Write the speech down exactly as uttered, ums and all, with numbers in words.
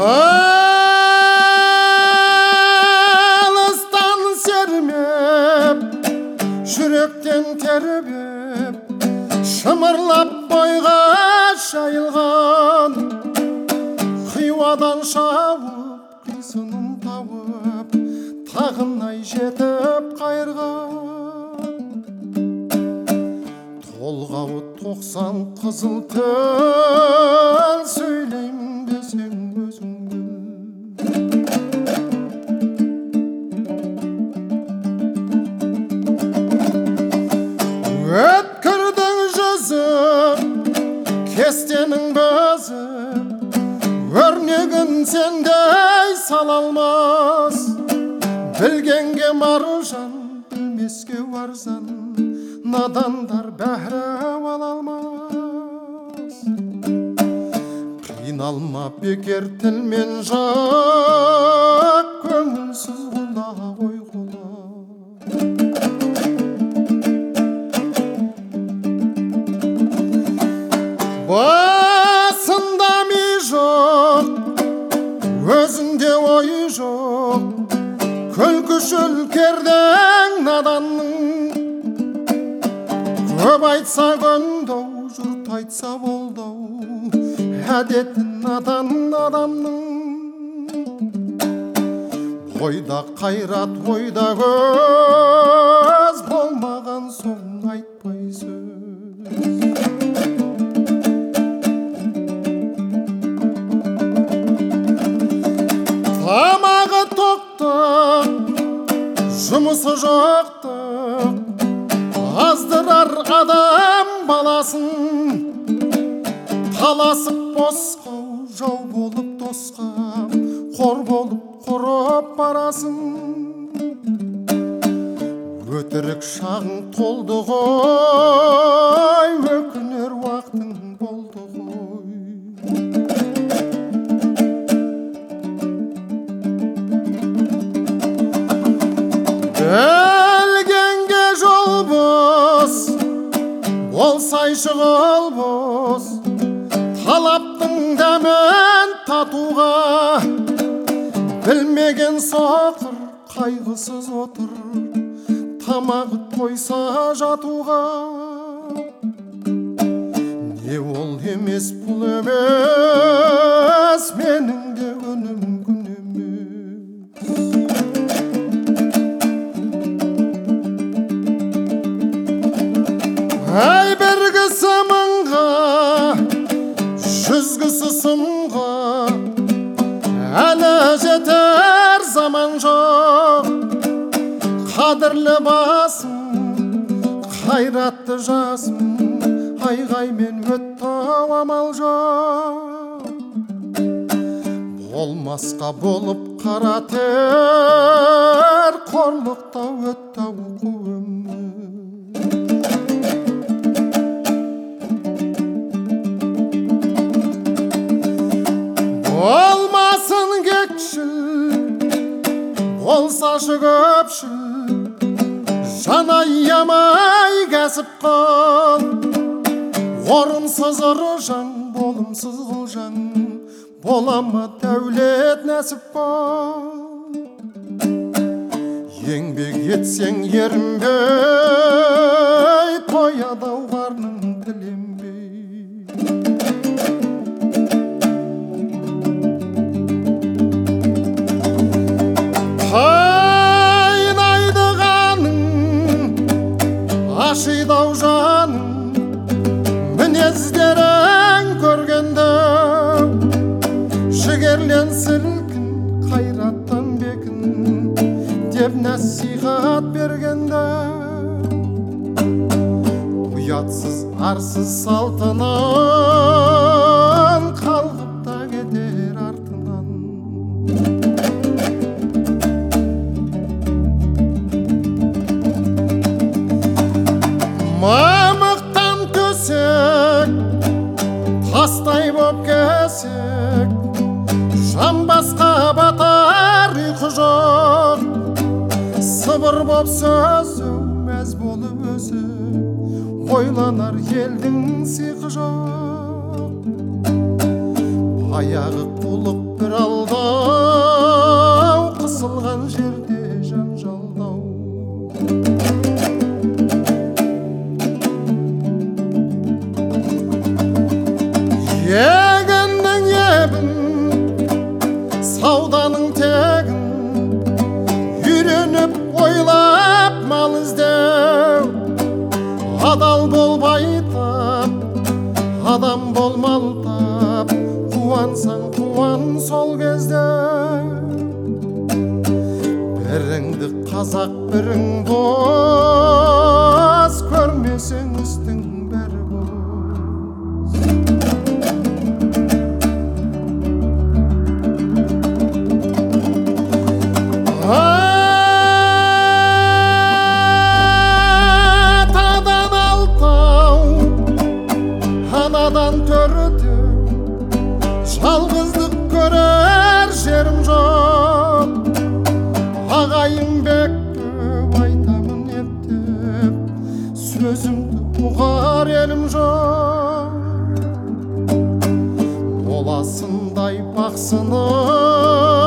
алыстан сермеп жүректен тербеп шымырлап бойға шайылған қиуадан шауып қисынын тауып тағынай жетіп қайырған толғауы тоқсан қызыл тіл сөйлеймін десең өзің біл. Өткірдің жүзі кестенің бізі өрнегін сендей сала алмас білгенге маржан білмеске арзан надандар бәрі ала алмас. Қиналма бекер тілмен жақ көңілсіз құла ой құла. Басында ми жоқ өзінде ой жоқ күлкішіл кердің наданның көп айтса көндеу жұрт айтса болдау әдетін надан адамның ойда қайрат ойда көз болмаған соң айтпай сөз. Тамағы тоқтық жұмысы жоқтық аздырар адам баласын таласып босқа жау болып досқа қор болып құрып барасын. Өтірік шағың толды ғой өкінер уақытың болды ғой. Әлгенге жол бос болсайшы қол бос талаптың дәмін татуға білмеген соқыр қайғысыз отыр тамағы тойса жатуға. Не ол емес бұл емес менің де күнім күн емес. Әй бір кісі мыңға жүз кісі сынға әлі жетер заман жоқ. Қадірлі басым қайратты жасым айғаймен өтті амал жоқ. Болмасқа болып қара тер қорлықта өтті оқу өмір. Болмасын кекшіл болсашы көпшіл жан аямай кәсіп қыл орынсыз ыржаң болымсыз қылжаң болама дәулет нәсіп бол. Еңбек етсең ерінбей тояды қарның тіленбей. Қайнайды қаның ашидау жаның мінездерің көргенде жігерлен сілкін қайраттан бекін деп насихат бергенде ұятсыз арсыз салтынан қалғып та кетер артынан. Мамықтан төсек тастай боп кесек жамбасқа батар ұйқы жоқ. Сыбыр боп сөзі мәз болып өзі ойланар елдің сиқы жоқ. Аяғы қулық бір алла қуансаң қуан сол кезде, біріңді қазақ бірің дос, көрмесең істің бәрі бос. Атадан алтау, анадан төртеу, жалғыздық көрер жерім жоқ. Ағайын бек көп айтамын ептеп, сөзімді ұғар елім жоқ. Боласындай бақсынып